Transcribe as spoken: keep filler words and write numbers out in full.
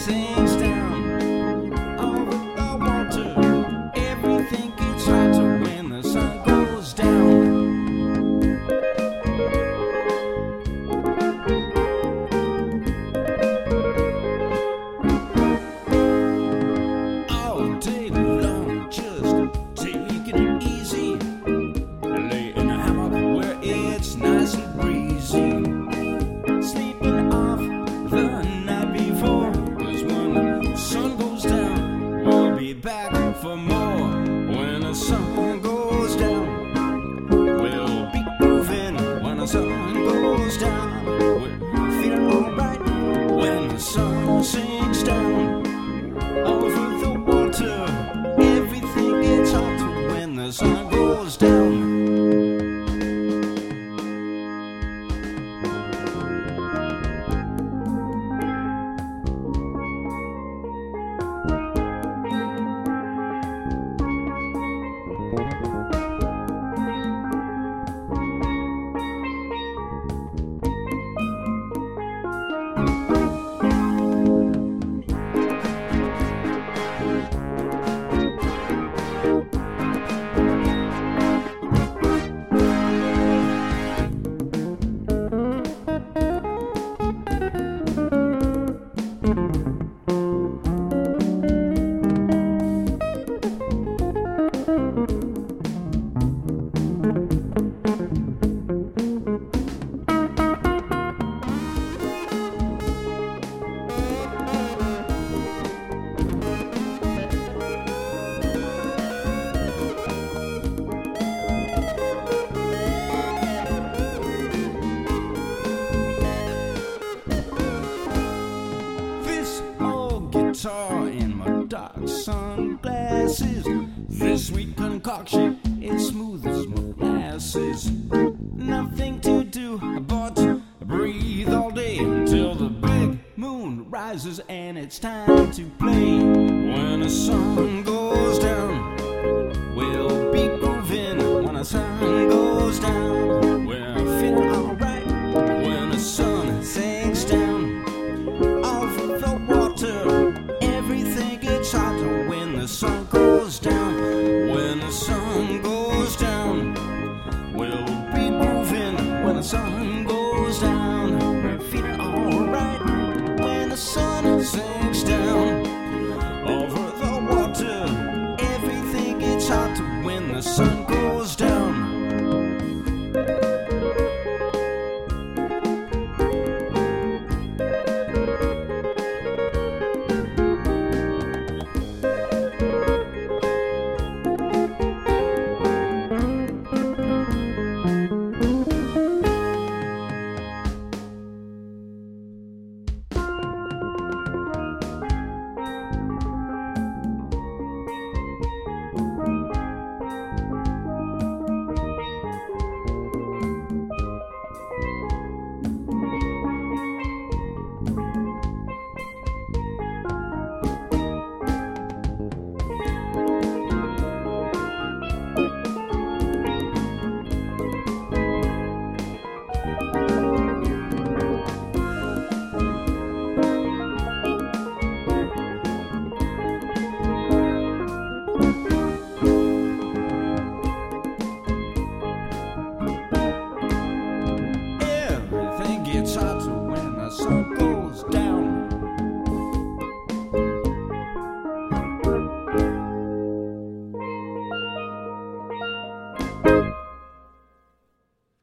sinks down over the water, everything gets hotter when the sun goes down. All day long, just taking it easy, lay in a hammock where it's nice and breezy, sleeping off the night before, 'cause when the sun goes down, we'll be back for more. When the sun goes down, we'll be grooving. When the sun goes down, we're feeling alright. When the sun sinks down over the water, everything gets hotter when the sun goes down. Guitar in my dark sunglasses, this sweet concoction is smooth as molasses. Nothing to do but breathe all day until the big moon rises and it's time to play. When the sun goes down, we'll be grooving. When the sun goes down, we're feeling alright. When the sun sinks down over the water, everything gets hotter when the sun goes down. When the sun goes down, we'll be moving. When the sun goes down.